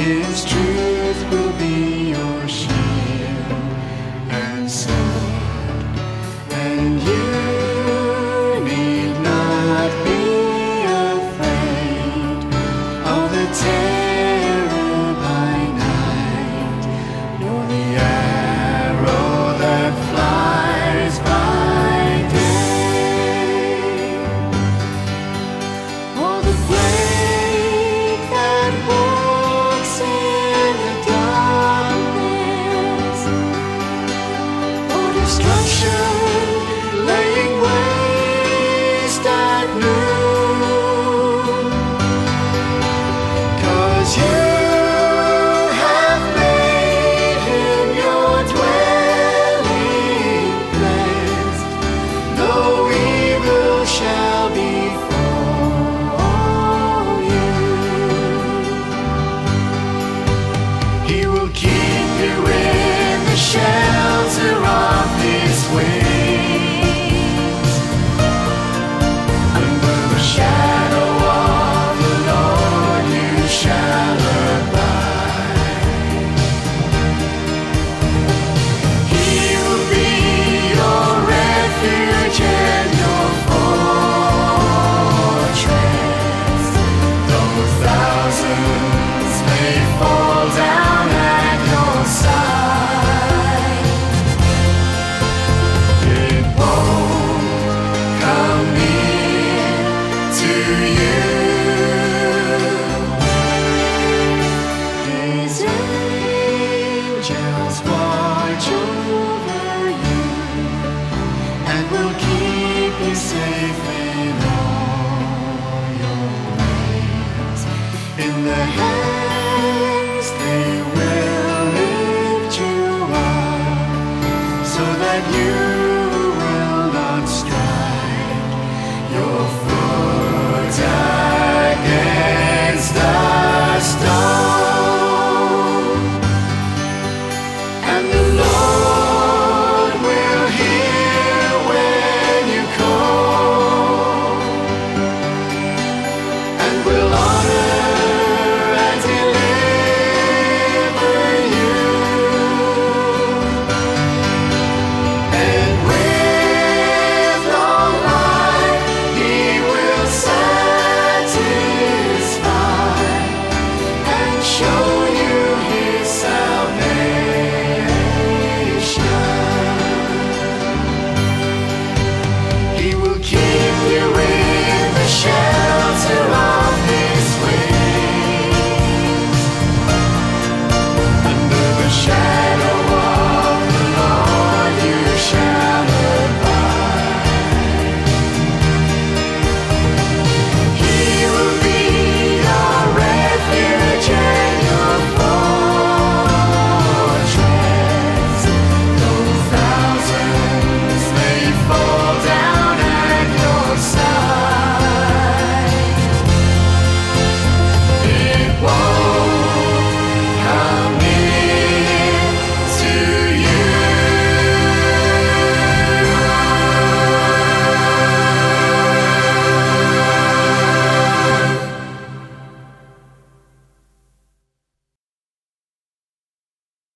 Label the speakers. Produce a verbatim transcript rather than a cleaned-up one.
Speaker 1: His truth will be your shield and sword, and you need not be afraid of the terror by night, nor the arrow that flies by day, or the plague that walks in the darkness, or destruction laying waste at noon. 'Cause you have made him your dwelling place, no evil shall befall you. He will keep you in the shelter of his wings. Under the shadow of the Lord you shall abide. He will be your refuge and your fortress. Though thousands may fall down at your side, it won't come near to you. His angels watch over you and will keep you safe in all your ways. In the hands